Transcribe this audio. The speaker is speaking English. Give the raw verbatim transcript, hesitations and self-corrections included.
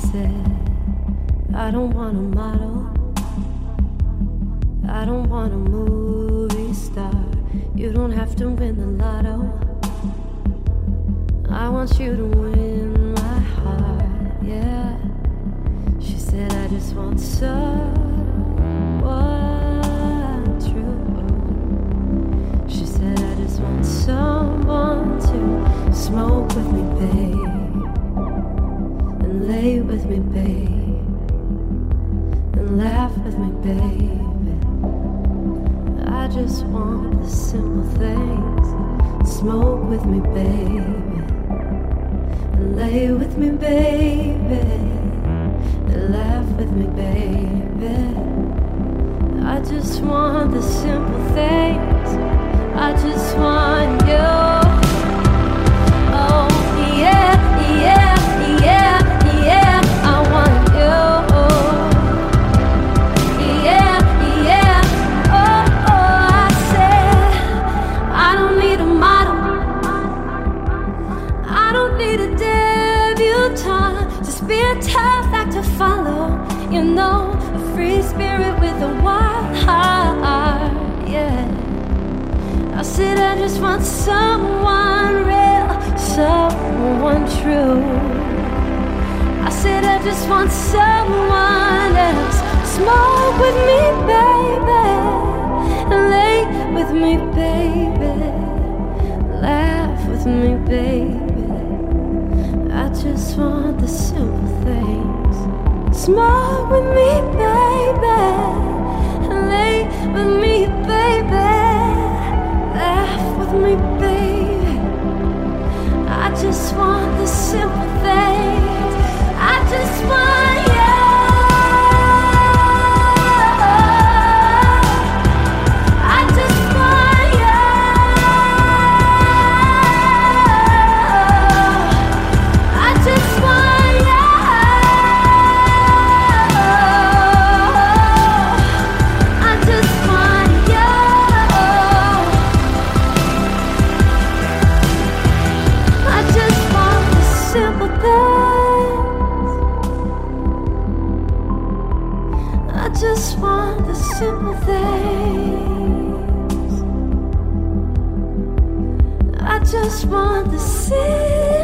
said, I don't want a model, I don't want a movie star. You don't have to win the lotto, I want you to win my heart, yeah. She said, I just want someone true. She said, I just want someone to smoke with me, babe, and lay with me, babe, and laugh with me, baby. I just want the simple things. Smoke with me, baby, and lay with me, baby, and laugh with me, baby. I just want the simple things. I just want you. Oh yeah, yeah, yeah, yeah. I want you. Be a tough act to follow, you know, a free spirit with a wild heart, yeah. I said I just want someone real, someone true. I said I just want someone else. Smoke with me, baby, and lay with me, baby, laugh with me, baby. I just want the simple things. Smoke with me, baby, and lay with me, baby, laugh with me, baby. I just want the simple things. I just want you. I just want the simple things. I just want the simple